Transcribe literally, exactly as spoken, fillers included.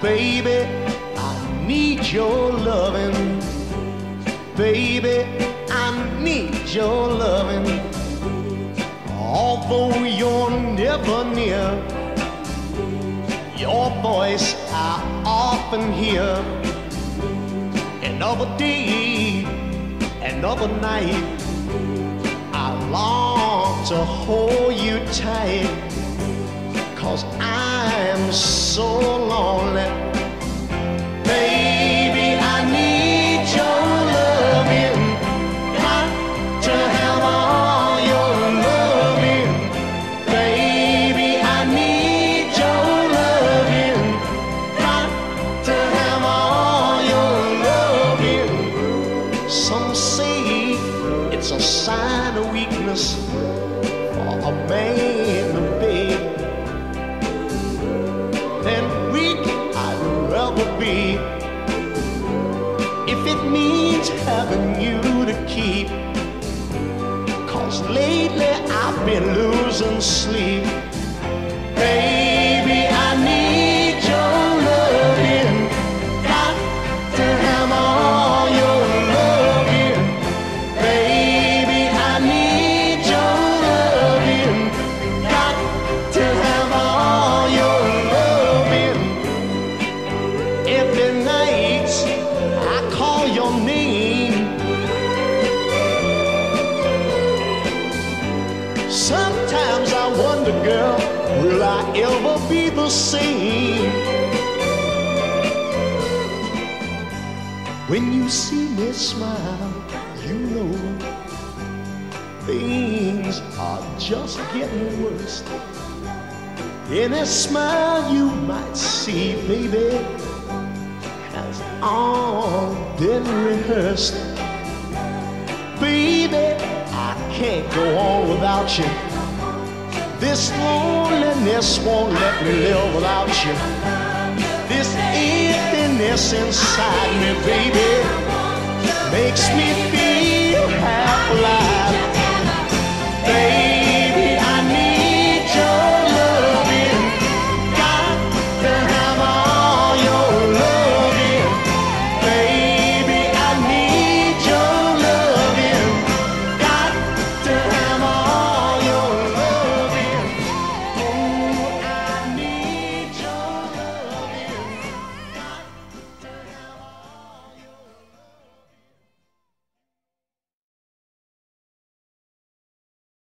Baby, I need your loving. Baby, I need your loving. Although you're never near, your voice I often hear. Another day, another night, I long to hold you tight, 'cause I'm so lonely. Baby, I need your loving. Got to have all your loving. Baby, I need your loving. Got to have all your loving. Some say it's a sign of weakness for a man to beg. Then weak I'd rather be, if it means having you to keep. 'Cause lately I've been losing sleep. Baby, I need your loving. Got to have all your loving. Baby, I need your loving. Got to have all your loving. Every night I call your name. Sometimes I wonder, girl, will I ever be the same? When you see me smile, you know things are just getting worse. Any smile you might see, baby, has all been rehearsed. Baby, I can't go on without you. This loneliness won't let me live without you. This emptiness inside me, baby, makes me feel half alive.